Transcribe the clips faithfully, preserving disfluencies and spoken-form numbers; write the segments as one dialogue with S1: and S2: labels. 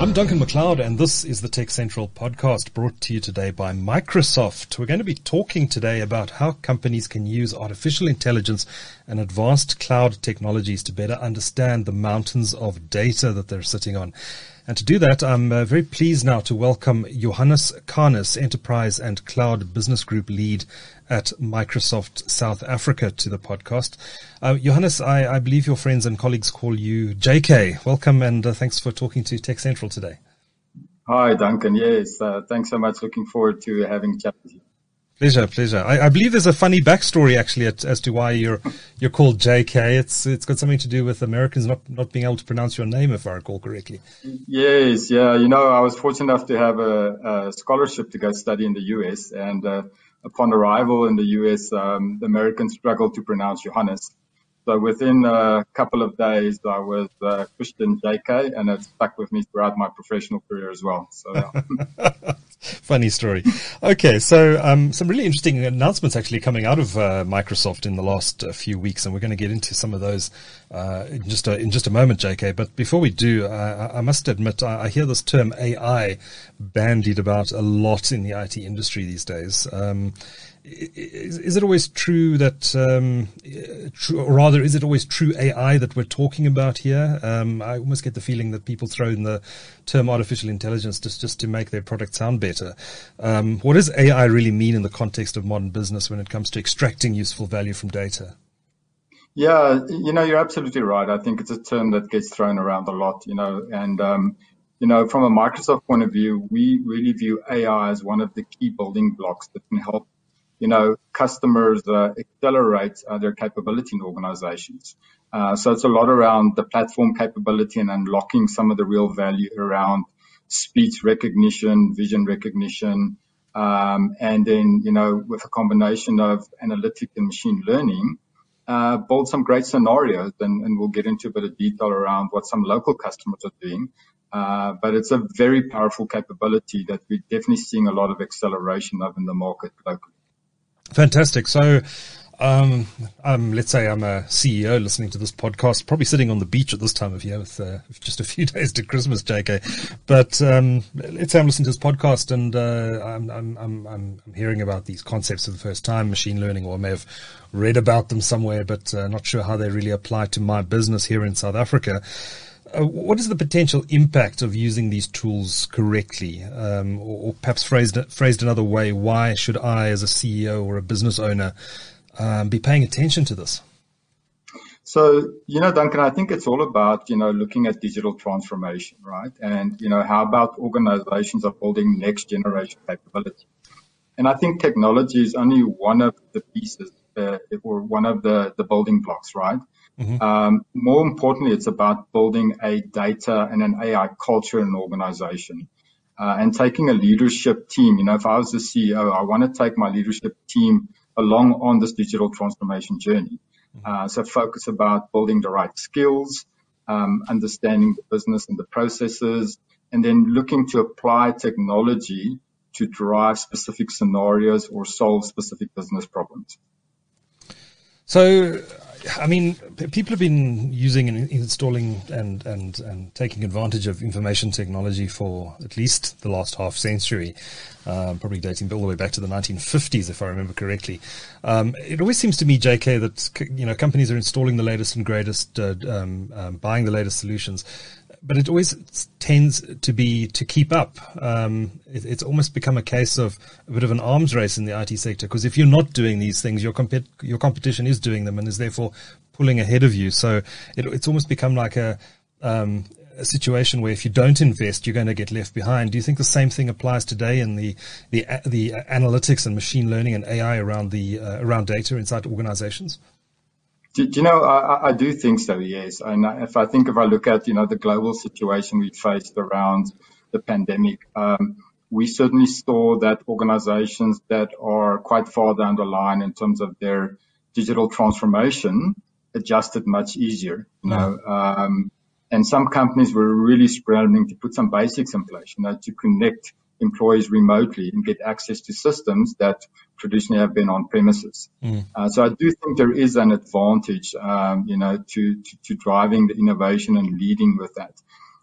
S1: I'm Duncan McLeod, and this is the Tech Central podcast brought to you today by Microsoft. We're going to be talking today about how companies can use artificial intelligence and advanced cloud technologies to better understand the mountains of data that they're sitting on. And to do that, I'm uh, very pleased now to welcome Johannes Karnes, Enterprise and Cloud Business Group Lead at Microsoft South Africa, to the podcast. Uh, Johannes, I, I believe your friends and colleagues call you J K. Welcome, and uh, thanks for talking to Tech Central today.
S2: Hi, Duncan. Yes, uh, thanks so much. Looking forward to having a chat with you.
S1: Pleasure, pleasure. I, I believe there's a funny backstory actually at, as to why you're you're called J K. It's it's got something to do with Americans not, not being able to pronounce your name, if I recall correctly.
S2: Yes, yeah. You know, I was fortunate enough to have a, a scholarship to go study in the U S, and uh, upon arrival in the U S, um, the Americans struggled to pronounce Johannes. So within a couple of days, I was uh, Christian J K, and it stuck with me throughout my professional career as well. So, yeah.
S1: Funny story. Okay, so um, some really interesting announcements actually coming out of uh, Microsoft in the last uh, few weeks, and we're going to get into some of those uh, in just a, in just a moment, J K. But before we do, uh, I must admit I, I hear this term A I bandied about a lot in the I T industry these days. Um, Is, is it always true that, um, true, or rather, is it always true A I that we're talking about here? Um, I almost get the feeling that people throw in the term artificial intelligence just, just to make their product sound better. Um, what does A I really mean in the context of modern business when it comes to extracting useful value from data?
S2: Yeah, you know, you're absolutely right. I think it's a term that gets thrown around a lot, you know, and, um, you know, from a Microsoft point of view, we really view A I as one of the key building blocks that can help you know, customers uh, accelerate uh, their capability in organizations. Uh, so it's a lot around the platform capability and unlocking some of the real value around speech recognition, vision recognition, um, and then, you know, with a combination of analytic and machine learning, uh, build some great scenarios, and, and we'll get into a bit of detail around what some local customers are doing. Uh, but it's a very powerful capability that we're definitely seeing a lot of acceleration of in the market locally.
S1: Fantastic. So, um, um, let's say I'm a C E O listening to this podcast, probably sitting on the beach at this time of year with, uh, with just a few days to Christmas, J K. But um, let's say I'm listening to this podcast and uh, I'm, I'm, I'm, I'm hearing about these concepts for the first time, machine learning, or I may have read about them somewhere, but uh, not sure how they really apply to my business here in South Africa. Uh, what is the potential impact of using these tools correctly? Um, or, or perhaps phrased, phrased another way, why should I as a C E O or a business owner um, be paying attention to this?
S2: So, you know, Duncan, I think it's all about, you know, looking at digital transformation, right? And, you know, how about organizations are building next generation capability? And I think technology is only one of the pieces uh, or one of the, the building blocks, right? Mm-hmm. Um, more importantly, it's about building a data and an A I culture in an organization, uh, and taking a leadership team. You know, if I was the C E O, I want to take my leadership team along on this digital transformation journey. Mm-hmm. Uh, so focus about building the right skills, um, understanding the business and the processes, and then looking to apply technology to drive specific scenarios or solve specific business problems.
S1: So, I mean, people have been using and installing and, and, and taking advantage of information technology for at least the last half century, um, probably dating all the way back to the nineteen fifties, if I remember correctly. Um, it always seems to me, J K, that, you know, companies are installing the latest and greatest, uh, um, um, buying the latest solutions. But it always tends to be to keep up. Um, it, it's almost become a case of a bit of an arms race in the I T sector, because if you're not doing these things, your comp- your competition is doing them and is therefore pulling ahead of you. So it, it's almost become like a, um, a situation where if you don't invest, you're going to get left behind. Do you think the same thing applies today in the the the analytics and machine learning and A I around the uh, around data inside organizations?
S2: Do, do you know, I, I do think so, yes. And if I think, if I look at, you know, the global situation we faced around the pandemic, um, we certainly saw that organizations that are quite far down the line in terms of their digital transformation adjusted much easier, you know. Um, and some companies were really scrambling to put some basics in place, you know, to connect employees remotely and get access to systems that traditionally have been on premises. Mm. Uh, so I do think there is an advantage, um, you know, to, to, to driving the innovation and leading with that.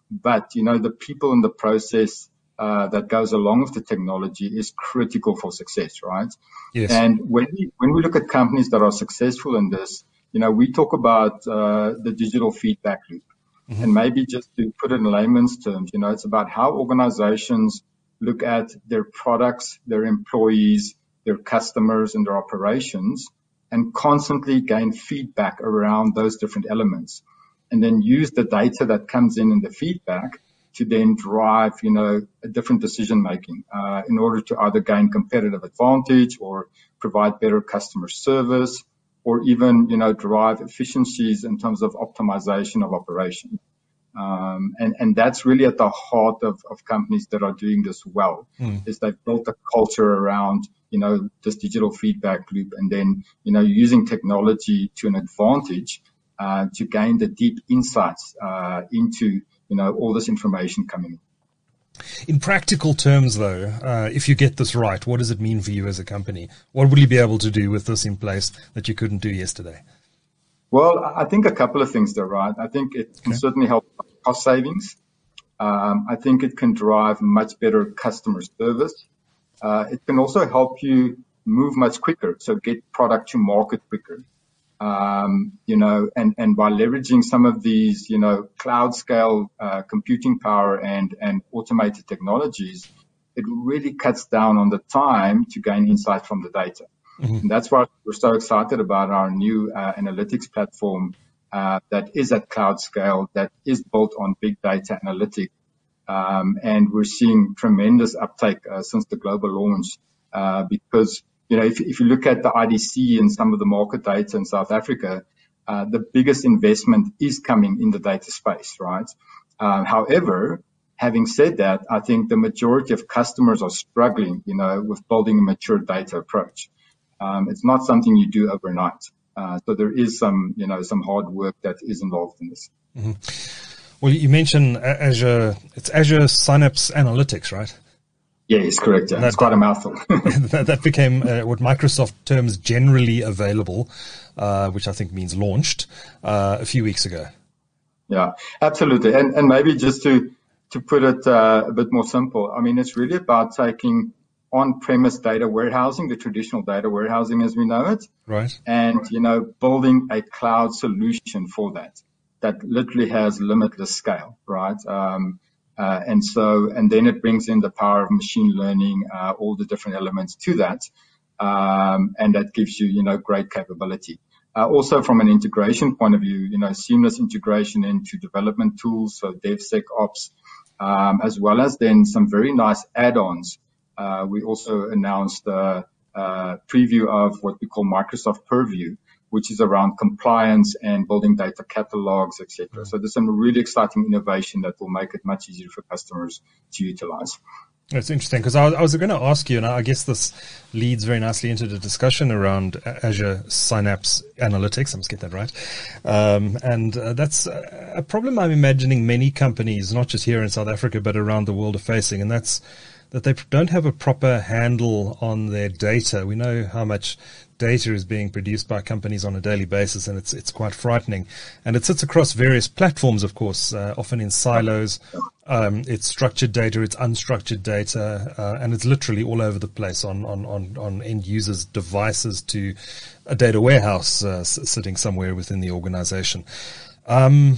S2: but, you know, the people in the process uh, that goes along with the technology is critical for success, right?
S1: Yes.
S2: And when we, when we look at companies that are successful in this, you know, we talk about uh, the digital feedback loop. Mm-hmm. And maybe just to put it in layman's terms, you know, it's about how organizations look at their products, their employees, their customers, and their operations, and constantly gain feedback around those different elements. And then use the data that comes in in the feedback to then drive, you know, a different decision making uh, in order to either gain competitive advantage or provide better customer service, or even, you know, drive efficiencies in terms of optimization of operation. Um, and, and that's really at the heart of, of companies that are doing this well, mm. is they've built a culture around, you know, this digital feedback loop, and then, you know, using technology to an advantage uh, to gain the deep insights uh, into, you know, all this information coming in.
S1: In practical terms, though, uh, if you get this right, what does it mean for you as a company? What will you be able to do with this in place that you couldn't do yesterday?
S2: Well, I think a couple of things there, right? I think it can okay. certainly help cost savings. Um, I think it can drive much better customer service. Uh, it can also help you move much quicker, so get product to market quicker. Um, you know, and, and by leveraging some of these, you know, cloud scale, uh, computing power and, and automated technologies, it really cuts down on the time to gain insight from the data. Mm-hmm. And that's why we're so excited about our new, uh, analytics platform, uh, that is at cloud scale, that is built on big data analytics. Um, and we're seeing tremendous uptake, uh, since the global launch, uh, because You know, if, if you look at the I D C and some of the market data in South Africa, uh, the biggest investment is coming in the data space, right? Uh, however, having said that, I think the majority of customers are struggling, you know, with building a mature data approach. Um, it's not something you do overnight. Uh, so there is some, you know, some hard work that is involved in this.
S1: Mm-hmm. Well, you mentioned Azure, it's Azure Synapse Analytics, right?
S2: Yeah, it's correct. Yeah. That, it's quite a mouthful.
S1: that, that became uh, what Microsoft terms generally available, uh, which I think means launched, uh, a few weeks ago.
S2: Yeah, absolutely. And, and maybe just to, to put it uh, a bit more simple, I mean, it's really about taking on-premise data warehousing, the traditional data warehousing as we know it.
S1: Right.
S2: And, you know, building a cloud solution for that, that literally has limitless scale, right? Um, Uh, and so, and then it brings in the power of machine learning, uh, all the different elements to that. Um, and that gives you, you know, great capability. Uh, also from an integration point of view, you know, seamless integration into development tools, so DevSecOps, um, as well as then some very nice add-ons. Uh, we also announced a, a preview of what we call Microsoft Purview, which is around compliance and building data catalogs, et cetera. So there's some really exciting innovation that will make it much easier for customers to utilize.
S1: That's interesting, because I, I was going to ask you, and I guess this leads very nicely into the discussion around Azure Synapse Analytics. I must get that right. Um, and uh, that's a problem I'm imagining many companies, not just here in South Africa, but around the world are facing, and that's that they don't have a proper handle on their data. We know how much data is being produced by companies on a daily basis, and it's it's quite frightening. And it sits across various platforms, of course, uh, often in silos. Um, it's structured data, it's unstructured data, uh, and it's literally all over the place on on on, on end users' devices to a data warehouse uh, s- sitting somewhere within the organization. Um,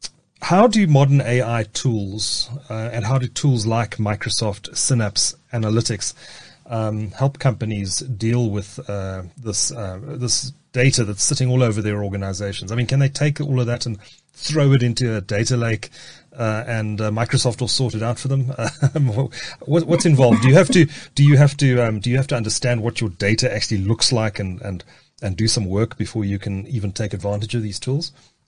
S1: How do modern A I tools uh, and how do tools like Microsoft Synapse Analytics um, help companies deal with uh, this uh, this data that's sitting all over their organizations? I mean, can they take all of that and throw it into a data lake uh, and uh, Microsoft will sort it out for them? Um, what, what's involved? Do you have to do you have to um, do you have to understand what your data actually looks like and and and do some work before you can even take advantage of these tools?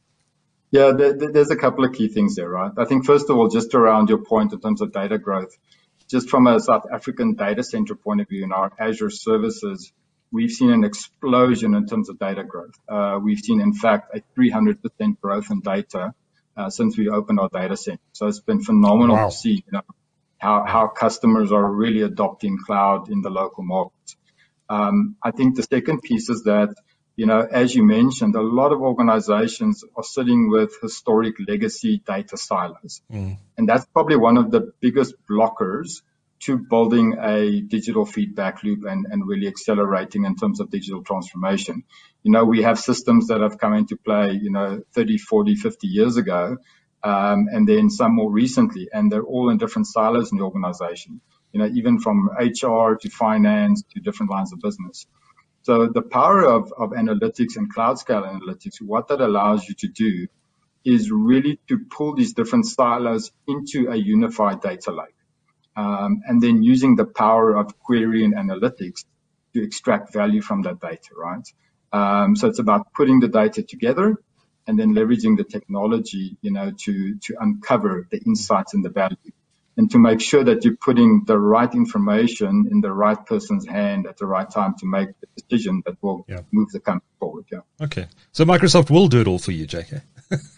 S2: Yeah, there's a couple of key things there, right? I think first of all, just around your point in terms of data growth, just from a South African data center point of view in our Azure services, we've seen an explosion in terms of data growth. Uh, we've seen, in fact, a three hundred percent growth in data uh, since we opened our data center. So it's been phenomenal wow. to see, you know, how, how customers are really adopting cloud in the local market. Um, I think the second piece is that you know, as you mentioned, a lot of organizations are sitting with historic legacy data silos. Mm. And that's probably one of the biggest blockers to building a digital feedback loop and, and really accelerating in terms of digital transformation. You know, we have systems that have come into play, you know, thirty, forty, fifty years ago, um, and then some more recently, and they're all in different silos in the organization, you know, even from H R to finance to different lines of business. So the power of, of analytics and cloud scale analytics, what that allows you to do is really to pull these different silos into a unified data lake. Um, and then using the power of query and analytics to extract value from that data, right? Um, so it's about putting the data together and then leveraging the technology, you know, to, to uncover the insights and the value, and to make sure that you're putting the right information in the right person's hand at the right time to make the decision that will yeah. move the company forward. Yeah.
S1: Okay. So Microsoft will do it all for you, J K.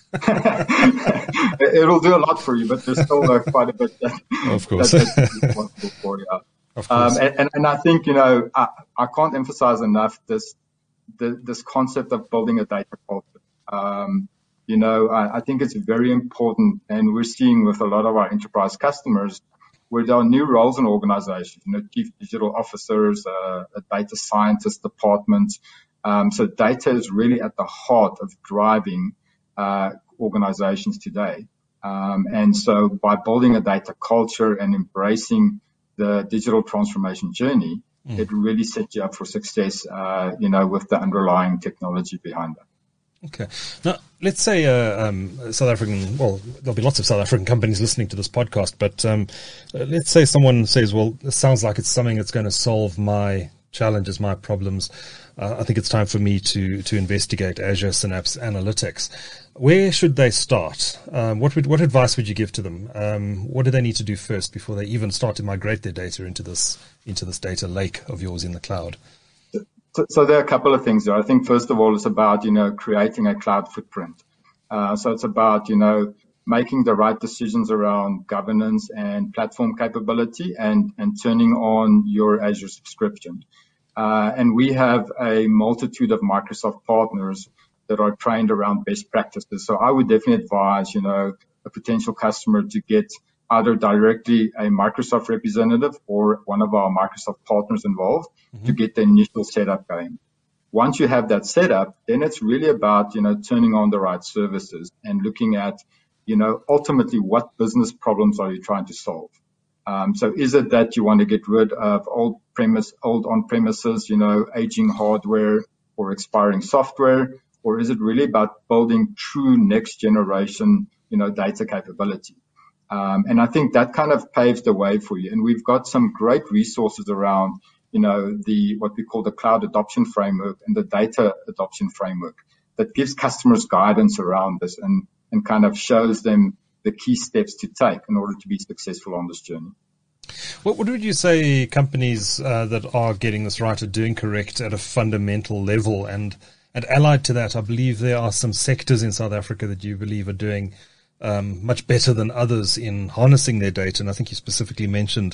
S2: It'll do a lot for you, but there's still uh, quite a bit that,
S1: of course.
S2: that, that's responsible for you.
S1: Of course.
S2: Um, and, and, and I think, you know, I, I can't emphasize enough this, the, this concept of building a data culture. Um, you know, I, I think it's very important, and we're seeing with a lot of our enterprise customers where there are new roles in organizations, you know, chief digital officers, uh, a data scientist department. Um, so data is really at the heart of driving Uh, organizations today. Um, and so by building a data culture and embracing the digital transformation journey, mm. it really sets you up for success, uh, you know, with the underlying technology behind that.
S1: Okay. Now, let's say uh, um, South African, well, there'll be lots of South African companies listening to this podcast, but um, let's say someone says, well, this sounds like it's something that's going to solve my challenges, my problems. Uh, I think it's time for me to to investigate Azure Synapse Analytics. Where should they start? Um, what would, what advice would you give to them? Um, what do they need to do first before they even start to migrate their data into this into this data lake of yours in the cloud?
S2: So, so there are a couple of things there. I think first of all, it's about, you know, creating a cloud footprint. Uh, so it's about, you know, making the right decisions around governance and platform capability and, and turning on your Azure subscription. Uh, and we have a multitude of Microsoft partners that are trained around best practices. So I would definitely advise, you know, a potential customer to get either directly a Microsoft representative or one of our Microsoft partners involved mm-hmm. to get the initial setup going. Once you have that set up, then it's really about, you know, turning on the right services and looking at, you know, ultimately what business problems are you trying to solve? Um, so is it that you want to get rid of old premise, old on-premises, you know, aging hardware or expiring software? Or is it really about building true next generation, you know, data capability? Um, and I think that kind of paves the way for you. And we've got some great resources around, you know, the, what we call the cloud adoption framework and the data adoption framework that gives customers guidance around this and, and kind of shows them the key steps to take in order to be successful on this journey.
S1: What, what would you say companies uh, that are getting this right are doing correct at a fundamental level? And, and allied to that, I believe there are some sectors in South Africa that you believe are doing um, much better than others in harnessing their data. And I think you specifically mentioned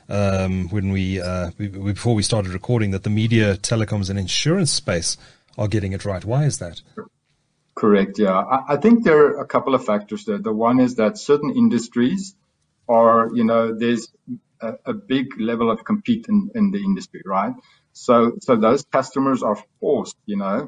S1: um, when we, uh, we, before we started recording, that the media, telecoms, and insurance space are getting it right. Why is that?
S2: Correct. Yeah. I, I think there are a couple of factors there. The one is that certain industries are, you know, there's a, a big level of compete in, in the industry, right? So, so those customers are forced, you know,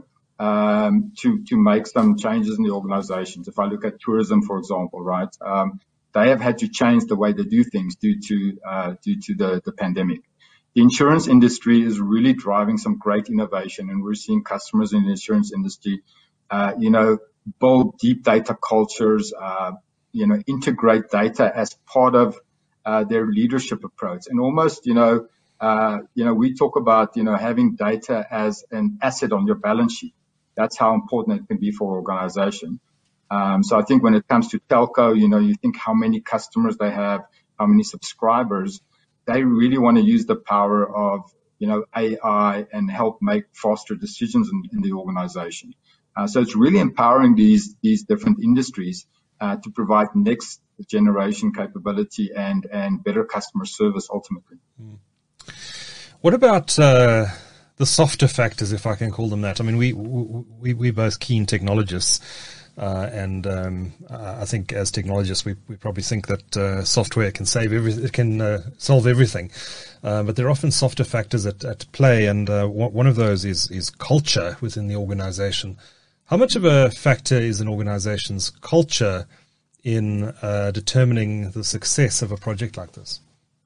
S2: um, to, to make some changes in the organizations. If I look at tourism, for example, right, um, they have had to change the way they do things due to, uh, due to the, the pandemic. The insurance industry is really driving some great innovation, and we're seeing customers in the insurance industry Uh, you know, build deep data cultures, uh, you know, integrate data as part of uh, their leadership approach. And almost, you know, uh, you know, we talk about, you know, having data as an asset on your balance sheet. That's how important it can be for an organization. Um, so I think when it comes to telco, you know, you think how many customers they have, how many subscribers, they really want to use the power of, you know, A I and help make faster decisions in, in the organization. Uh, so it's really empowering these these different industries uh, to provide next generation capability and and better customer service ultimately.
S1: What about uh, the softer factors, if I can call them that. I mean, we we we both keen technologists, uh, and um, I think as technologists, we we probably think that uh, software can save every, it can uh, solve everything, uh, but there are often softer factors at, at play, and uh, one of those is is culture within the organization. How much of a factor is an organization's culture in uh, determining the success of a project like this?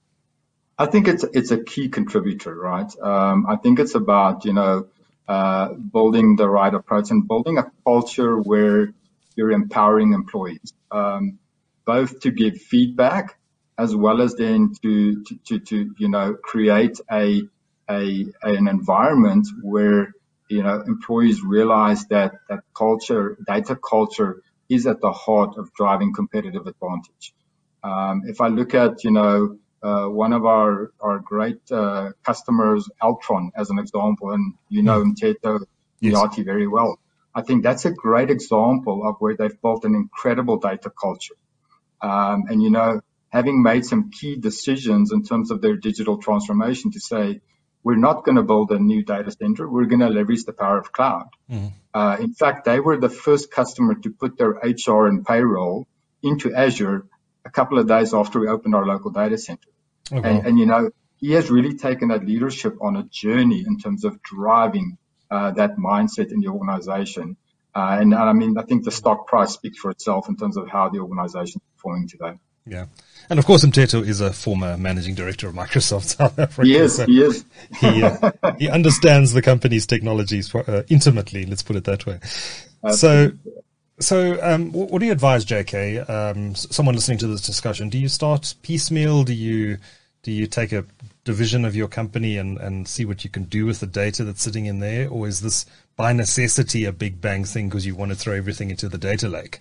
S2: I think it's it's a key contributor, right? Um, I think it's about, you know, uh, building the right approach and building a culture where you're empowering employees, um, both to give feedback as well as then to to to, to you know create a a an environment where you know employees realize that that culture, data culture, is at the heart of driving competitive advantage. Um, if I look at you know. Uh, one of our, our great uh, customers, Altron, as an example, and you know Mteto Nyati yes. very well. I think that's a great example of where they've built an incredible data culture. Um, and, you know, having made some key decisions in terms of their digital transformation to say, we're not going to build a new data center, we're going to leverage the power of cloud. Mm. Uh, in fact, they were the first customer to put their H R and payroll into Azure a couple of days after we opened our local data center. Oh, wow. and, and, you know, he has really taken that leadership on a journey in terms of driving uh, that mindset in the organization. Uh, and, and I mean, I think the stock price speaks for itself in terms of how the organization is performing today.
S1: Yeah. And of course, Mteto is a former managing director of Microsoft South Africa.
S2: He is,
S1: so
S2: he is.
S1: he, uh, he understands the company's technologies uh, intimately, let's put it that way. Absolutely. So, So, um, what do you advise, J K? Um, someone listening to this discussion, do you start piecemeal? Do you do you take a division of your company and, and see what you can do with the data that's sitting in there, or is this by necessity a big bang thing because you want to throw everything into the data lake?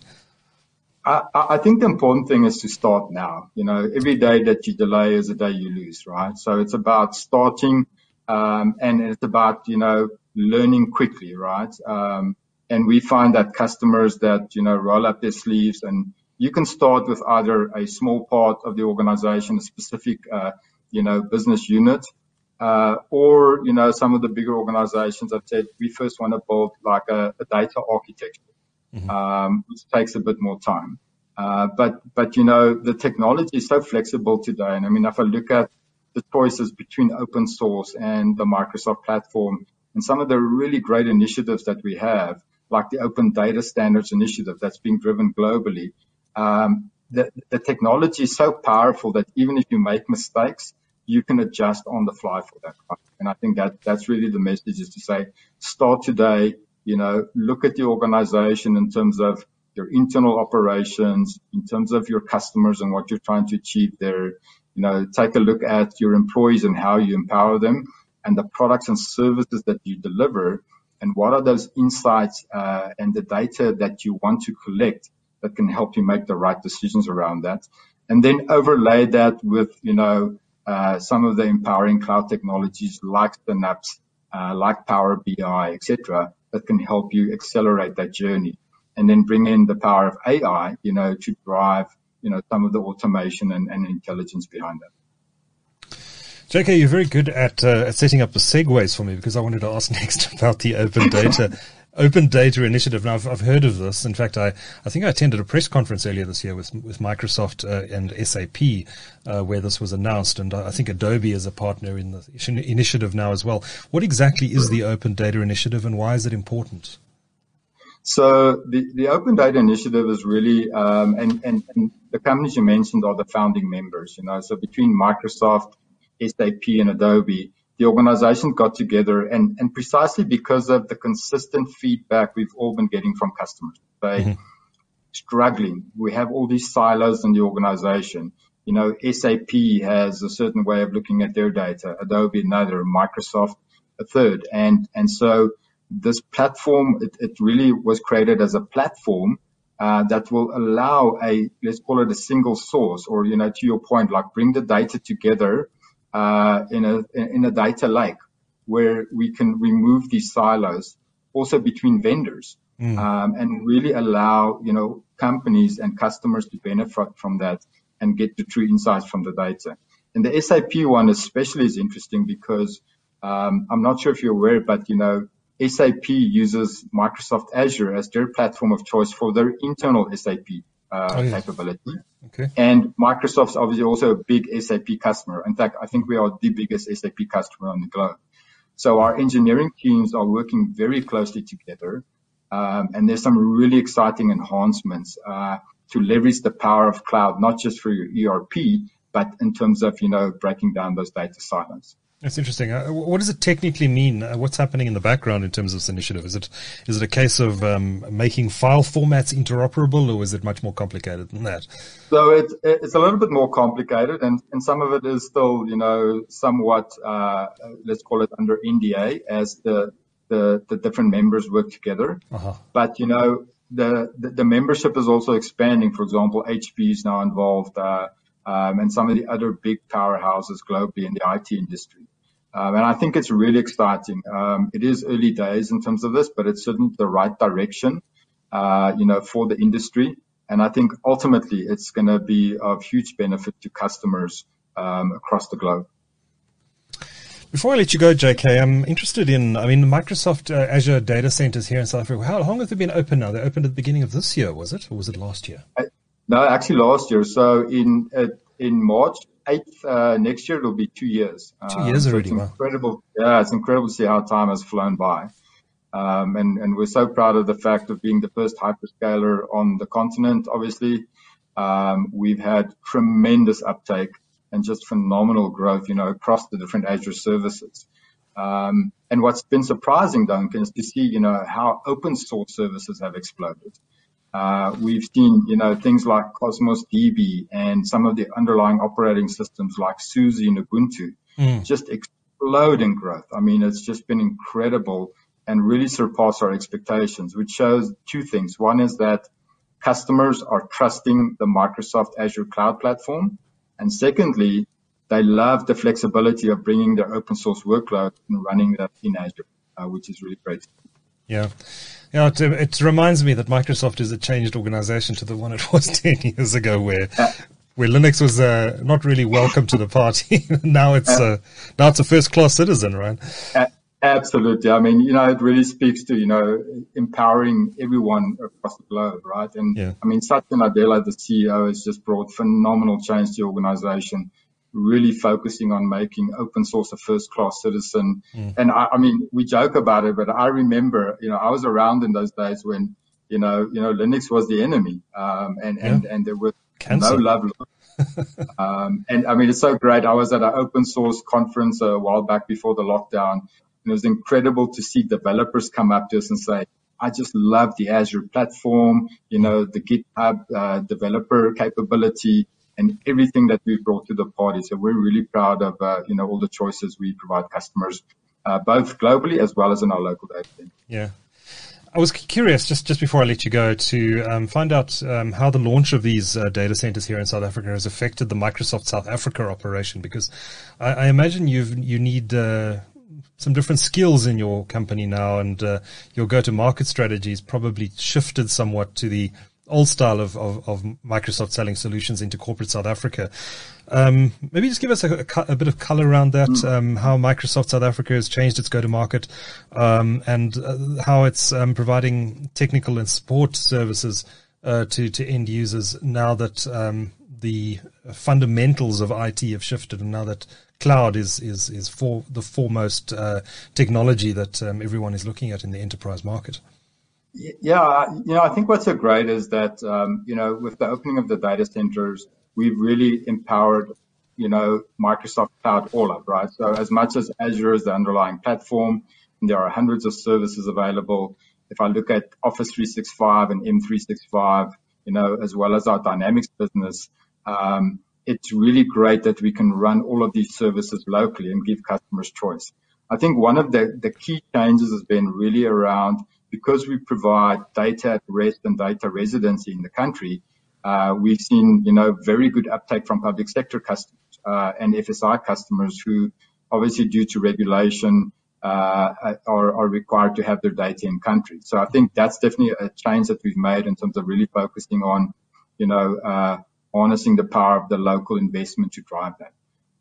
S2: I, I think the important thing is to start now. You know, every day that you delay is a day you lose, right? So it's about starting, um, and it's about you know learning quickly, right? Um, And we find that customers that, you know, roll up their sleeves, and you can start with either a small part of the organization, a specific, uh, you know, business unit, uh, or, you know, some of the bigger organizations have said, we first want to build like a, a data architecture, mm-hmm. um, which takes a bit more time. Uh, but, but, you know, the technology is so flexible today. And I mean, if I look at the choices between open source and the Microsoft platform and some of the really great initiatives that we have, like the Open Data Standards Initiative that's being driven globally. Um, the, the technology is so powerful that even if you make mistakes, you can adjust on the fly for that. And I think that that's really the message, is to say, start today, you know, look at the organization in terms of your internal operations, in terms of your customers and what you're trying to achieve there. You know, take a look at your employees and how you empower them and the products and services that you deliver. And what are those insights uh, and the data that you want to collect that can help you make the right decisions around that? And then overlay that with, you know, uh, some of the empowering cloud technologies like Synapse, uh, like Power B I, et cetera, that can help you accelerate that journey. And then bring in the power of A I, you know, to drive, you know, some of the automation and, and intelligence behind that.
S1: J K, you're very good at, uh, at setting up the segues for me, because I wanted to ask next about the Open Data Open Data Initiative. Now, I've, I've heard of this. In fact, I, I think I attended a press conference earlier this year with with Microsoft uh, and S A P, uh, where this was announced, and I think Adobe is a partner in the initiative now as well. What exactly is the Open Data Initiative, and why is it important?
S2: So the, the Open Data Initiative is really, um, and, and, and the companies you mentioned are the founding members, you know, so between Microsoft, S A P and Adobe, the organization got together, and, and precisely because of the consistent feedback we've all been getting from customers. They mm-hmm. struggling. We have all these silos in the organization. You know, S A P has a certain way of looking at their data, Adobe another, Microsoft a third. And, and so this platform, it, it really was created as a platform uh, that will allow a, let's call it a single source, or, you know, to your point, like bring the data together Uh, in a, in a data lake where we can remove these silos also between vendors, mm. um, and really allow, you know, companies and customers to benefit from that and get the true insights from the data. And the S A P one especially is interesting because Um, I'm not sure if you're aware, but, you know, S A P uses Microsoft Azure as their platform of choice for their internal S A P uh,
S1: oh, yeah.
S2: capability.
S1: Okay.
S2: And Microsoft's obviously also a big S A P customer. In fact, I think we are the biggest S A P customer on the globe. So our engineering teams are working very closely together. Um, and there's some really exciting enhancements uh, to leverage the power of cloud, not just for your E R P, but in terms of, you know, breaking down those data silos.
S1: That's interesting. Uh, what does it technically mean? Uh, what's happening in the background in terms of this initiative? Is it is it a case of um, making file formats interoperable, or is it much more complicated than that?
S2: So it, it's a little bit more complicated, and, and some of it is still, you know, somewhat, uh, let's call it under N D A as the the, the different members work together. Uh-huh. But, you know, the, the, the membership is also expanding. For example, H P is now involved, uh, um, and some of the other big powerhouses globally in the I T industry. Um, and I think it's really exciting. Um, it is early days in terms of this, but it's certainly the right direction, uh, you know, for the industry. And I think ultimately it's going to be of huge benefit to customers um, across the globe.
S1: Before I let you go, J K, I'm interested in, I mean, Microsoft uh, Azure data centers here in South Africa. How long have they been open now? They opened at the beginning of this year, was it? Or was it last year?
S2: I, no, actually last year. So in uh, in March eighth uh, next year, it'll be two years.
S1: Two years
S2: um, so
S1: already,
S2: it's
S1: wow.
S2: Incredible. Yeah, it's incredible to see how time has flown by. Um, and, and we're so proud of the fact of being the first hyperscaler on the continent, obviously. Um, we've had tremendous uptake and just phenomenal growth, you know, across the different Azure services. Um, and what's been surprising, Duncan, is to see, you know, how open source services have exploded. Uh, we've seen, you know, things like Cosmos D B and some of the underlying operating systems like SUSE and Ubuntu mm. just explode in growth. I mean, it's just been incredible and really surpassed our expectations, which shows two things. One is that customers are trusting the Microsoft Azure cloud platform. And secondly, they love the flexibility of bringing their open source workload and running that in Azure, uh, which is really great.
S1: Yeah. Yeah, it, it reminds me that Microsoft is a changed organization to the one it was ten years ago, where uh, where Linux was uh, not really welcome to the party. now it's uh, now it's a first class citizen, right?
S2: Uh, absolutely. I mean, you know, it really speaks to, you know, empowering everyone across the globe, right? And yeah. I mean, Satya Nadella, the C E O, has just brought phenomenal change to the organization, really focusing on making open source a first-class citizen. Mm. And I, I mean, we joke about it, but I remember, you know, I was around in those days when, you know, you know, Linux was the enemy, um, and, yeah. and, and there was Cancer. no love. um, and I mean, it's so great. I was at an open source conference a while back before the lockdown, and it was incredible to see developers come up to us and say, I just love the Azure platform, you know, the GitHub uh, developer capability, and everything that we've brought to the party. So we're really proud of, uh, you know, all the choices we provide customers, uh, both globally as well as in our local data center.
S1: Yeah. I was curious, just, just before I let you go, to um, find out um, how the launch of these uh, data centers here in South Africa has affected the Microsoft South Africa operation, because I, I imagine you've, you need uh, some different skills in your company now, and uh, your go-to-market strategies probably shifted somewhat to the old style of, of, of Microsoft selling solutions into corporate South Africa. Um, maybe just give us a, a, a bit of color around that, mm. um, how Microsoft South Africa has changed its go-to-market, um, and uh, how it's um, providing technical and support services uh, to, to end users now that um, the fundamentals of I T have shifted, and now that cloud is is is for the foremost uh, technology that um, everyone is looking at in the enterprise market.
S2: Yeah, you know, I think what's so great is that, um, you know, with the opening of the data centers, we've really empowered, you know, Microsoft Cloud all up, right? So as much as Azure is the underlying platform, and there are hundreds of services available. If I look at Office three sixty-five and M three sixty-five, you know, as well as our Dynamics business, um, it's really great that we can run all of these services locally and give customers choice. I think one of the, the key changes has been really around, because we provide data at rest and data residency in the country, uh, we've seen, you know, very good uptake from public sector customers, uh, and F S I customers who obviously due to regulation, uh, are, are required to have their data in country. So I think that's definitely a change that we've made in terms of really focusing on, you know, uh, harnessing the power of the local investment to drive that.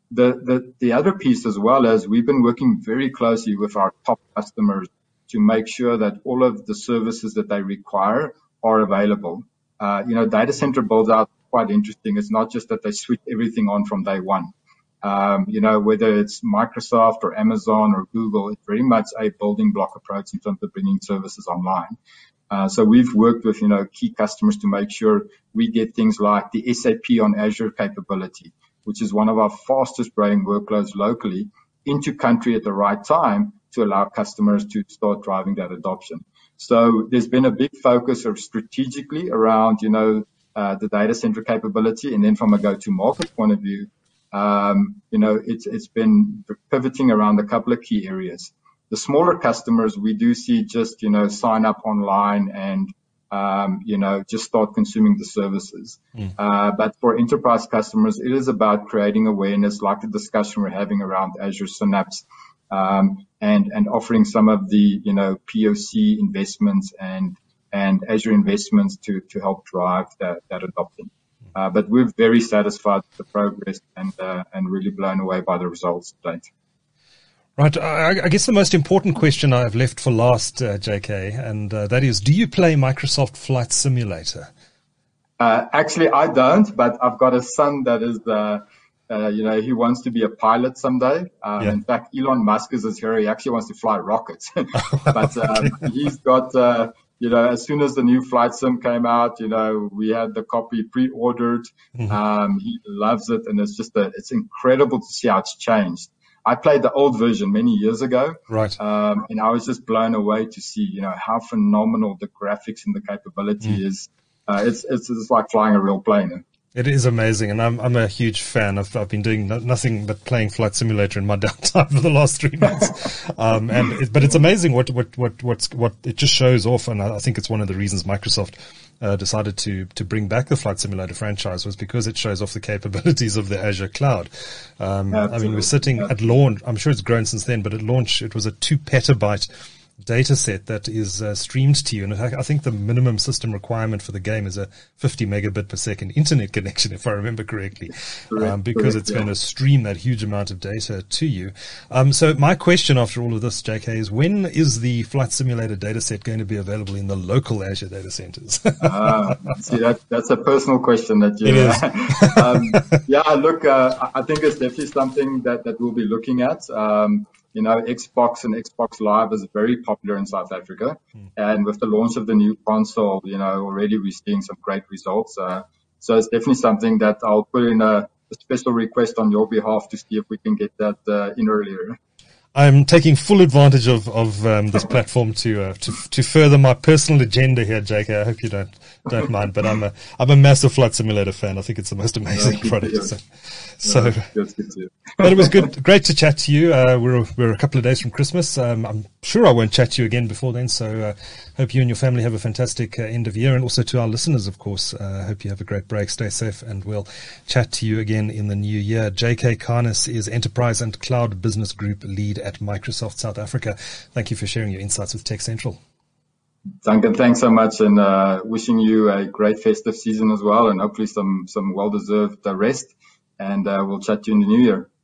S2: the, the, the other piece as well is we've been working very closely with our top customers to make sure that all of the services that they require are available. Uh, you know, data center builds out quite interesting. It's not just that they switch everything on from day one. Um, you know, whether it's Microsoft or Amazon or Google, it's very much a building block approach in terms of bringing services online. Uh, so we've worked with, you know, key customers to make sure we get things like the S A P on Azure capability, which is one of our fastest growing workloads locally, into country at the right time to allow customers to start driving that adoption. So there's been a big focus of strategically around, you know, uh, the data center capability. And then from a go-to-market point of view, um, you know, it's, it's been pivoting around a couple of key areas. The smaller customers, we do see just, you know, sign up online and, um, you know, just start consuming the services. Mm. Uh, but for enterprise customers, it is about creating awareness, like the discussion we're having around Azure Synapse, um, and, and offering some of the, you know, P O C investments and, and Azure investments to, to help drive that, that adoption. Uh, but we're very satisfied with the progress and, uh, and really blown away by the results to date.
S1: Right. I, I guess the most important question I've left for last, uh, J K, and uh, that is, do you play Microsoft Flight Simulator?
S2: Uh, actually, I don't, but I've got a son that is, uh, uh, you know, he wants to be a pilot someday. Um, yeah. In fact, Elon Musk is his hero. He actually wants to fly rockets. But um, he's got, uh, you know, as soon as the new flight sim came out, you know, we had the copy pre-ordered. Mm-hmm. Um, he loves it, and it's just a, it's incredible to see how it's changed. I played the old version many years ago.
S1: Right.
S2: Um, and I was just blown away to see, you know, how phenomenal the graphics and the capability mm. is. Uh, it's, it's, it's like flying a real plane.
S1: It is amazing, and I'm I'm a huge fan. I've I've been doing no, nothing but playing Flight Simulator in my downtime for the last three months. um, and it, but it's amazing what what what what's what it just shows off, and I, I think it's one of the reasons Microsoft uh, decided to to bring back the Flight Simulator franchise was because it shows off the capabilities of the Azure cloud. Um, I mean, we're sitting at launch. I'm sure it's grown since then, but at launch it was a two petabyte data set that is uh, streamed to you. And I think the minimum system requirement for the game is a fifty megabit per second internet connection, if I remember correctly, correct, um, because correct, it's yeah. going to stream that huge amount of data to you. Um, so my question after all of this, J K, is when is the Flight Simulator data set going to be available in the local Azure data centers?
S2: ah, see, that, that's a personal question that you,
S1: it is.
S2: um, yeah, look, uh, I think it's definitely something that, that we'll be looking at. Um, You know, Xbox and Xbox Live is very popular in South Africa. Mm. And with the launch of the new console, you know, already we're seeing some great results. Uh, so it's definitely something that I'll put in a, a special request on your behalf to see if we can get that uh, in earlier.
S1: I'm taking full advantage of, of um, this platform to, uh, to to further my personal agenda here, J K. I hope you don't don't mind, but I'm a I'm a massive Flight Simulator fan. I think it's the most amazing no, product. So, so no,
S2: that's good too.
S1: But it was good, great to chat to you. Uh, we're we're a couple of days from Christmas. Um, I'm sure I won't chat to you again before then. So uh, hope you and your family have a fantastic uh, end of year, and also to our listeners, of course. I uh, hope you have a great break. Stay safe, and we'll chat to you again in the new year. J K Khanis is Enterprise and Cloud Business Group Lead at Microsoft South Africa. Thank you for sharing your insights with Tech Central.
S2: Duncan, thanks so much, and uh, wishing you a great festive season as well, and hopefully some some well-deserved uh, rest. And uh, we'll chat to you in the new year.